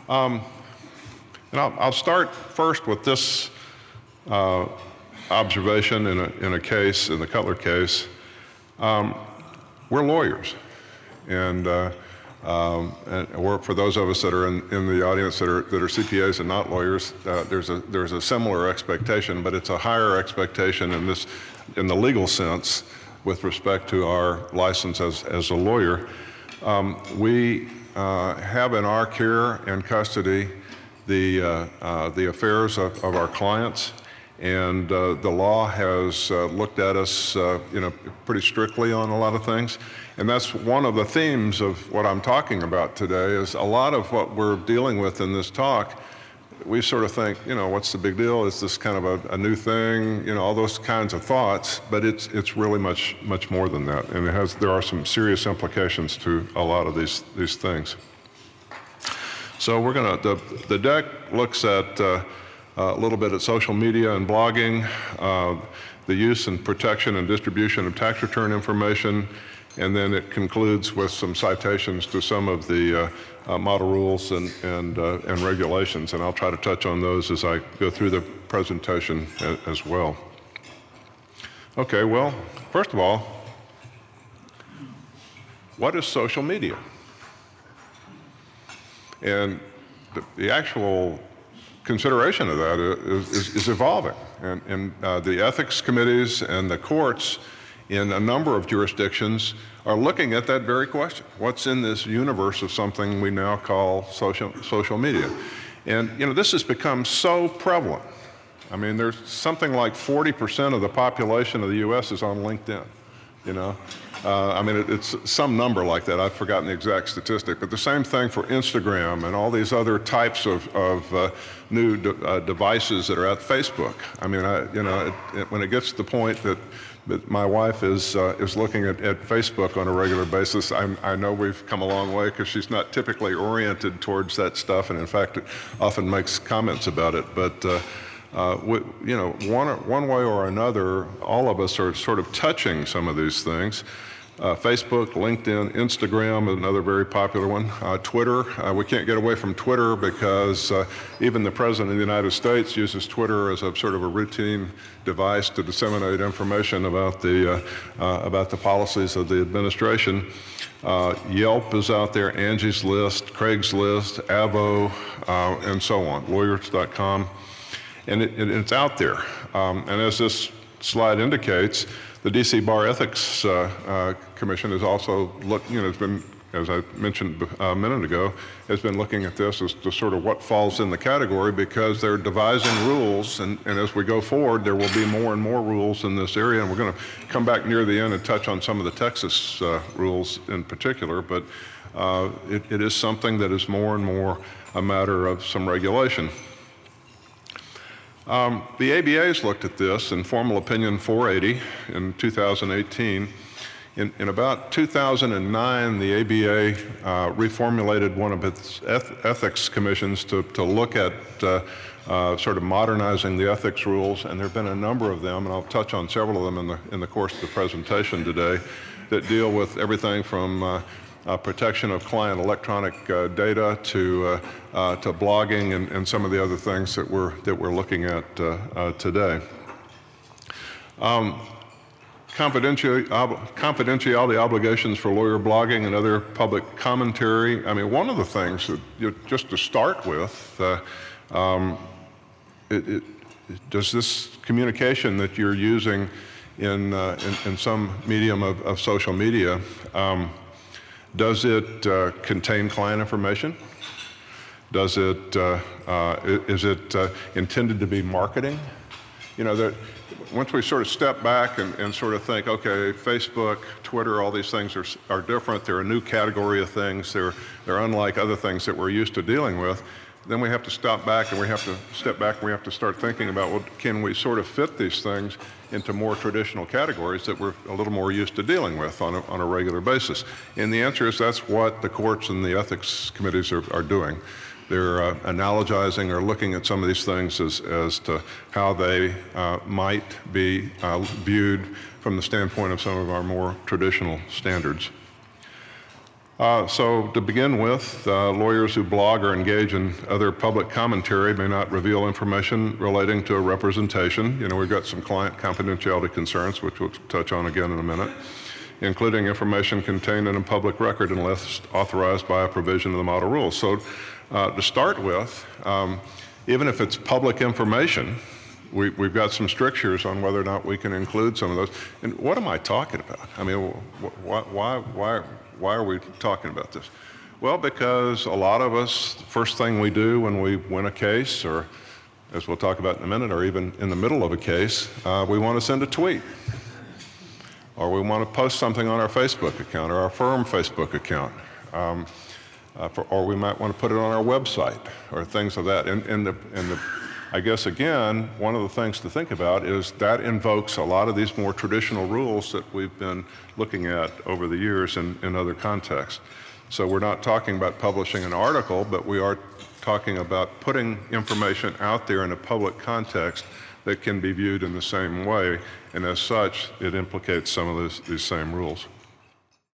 And I'll start first with this observation in a case, in the Cutler case. We're lawyers, and for those of us that are in the audience that are CPAs and not lawyers, there's a similar expectation, but it's a higher expectation in the legal sense with respect to our license as a lawyer. We have in our care and custody the affairs of our clients, and the law has looked at us pretty strictly on a lot of things. And that's one of the themes of what I'm talking about today, is a lot of what we're dealing with in this talk, we sort of think, what's the big deal? Is this kind of a new thing? All those kinds of thoughts, but it's really much more than that. And there are some serious implications to a lot of these things. So the deck looks at a little bit at social media and blogging, the use and protection and distribution of tax return information, and then it concludes with some citations to some of the model rules and regulations, and I'll try to touch on those as I go through the presentation as well. Okay, well, first of all, what is social media? And the actual consideration of that is evolving, and the ethics committees and the courts in a number of jurisdictions are looking at that very question. What's in this universe of something we now call social media? And this has become so prevalent. I mean, there's something like 40% of the population of the U.S. is on LinkedIn, I mean, it's some number like that. I've forgotten the exact statistic, but the same thing for Instagram and all these other types of new devices that are at Facebook. I mean, when it gets to the point that my wife is looking at Facebook on a regular basis, I know we've come a long way, because she's not typically oriented towards that stuff, and in fact, often makes comments about it. But one way or another, all of us are sort of touching some of these things. Facebook, LinkedIn, Instagram, another very popular one. Twitter, we can't get away from Twitter because even the President of the United States uses Twitter as a sort of a routine device to disseminate information about the policies of the administration. Yelp is out there, Angie's List, Craigslist, Avvo, and so on, lawyers.com. And it's out there. And as this slide indicates, the DC Bar Ethics Commission has also has been, as I mentioned a minute ago, has been looking at this as to sort of what falls in the category, because they're devising rules, and as we go forward, there will be more and more rules in this area, and we're going to come back near the end and touch on some of the Texas rules in particular, but it is something that is more and more a matter of some regulation. The ABA has looked at this in Formal Opinion 480 in 2018. In about 2009, the ABA reformulated one of its ethics commissions to look at sort of modernizing the ethics rules, and there have been a number of them, and I'll touch on several of them in the course of the presentation today, that deal with everything from protection of client electronic data to blogging and some of the other things that we're looking at today. Confidentiality obligations for lawyer blogging and other public commentary. I mean, one of the things that just to start with, does this communication that you're using in some medium of social media, does it contain client information? Does it, is it intended to be marketing? Once we sort of step back and sort of think, okay, Facebook, Twitter, all these things are different. They're a new category of things. They're unlike other things that we're used to dealing with. Then we have to step back and we have to start thinking about, well, can we sort of fit these things into more traditional categories that we're a little more used to dealing with on a regular basis? And the answer is that's what the courts and the ethics committees are doing. They're analogizing or looking at some of these things as to how they might be viewed from the standpoint of some of our more traditional standards. So to begin with, lawyers who blog or engage in other public commentary may not reveal information relating to a representation. You know, we've got some client confidentiality concerns, which we'll touch on again in a minute, including information contained in a public record unless authorized by a provision of the model rules. So to start with, even if it's public information, we've got some strictures on whether or not we can include some of those. And what am I talking about? I mean, why are we talking about this? Well, because a lot of us, the first thing we do when we win a case, or as we'll talk about in a minute, or even in the middle of a case, we want to send a tweet. Or we want to post something on our Facebook account or our firm Facebook account. Or we might want to put it on our website or things of that. I guess, again, one of the things to think about is that invokes a lot of these more traditional rules that we've been looking at over the years in other contexts. So we're not talking about publishing an article, but we are talking about putting information out there in a public context that can be viewed in the same way, and as such, it implicates some of these same rules.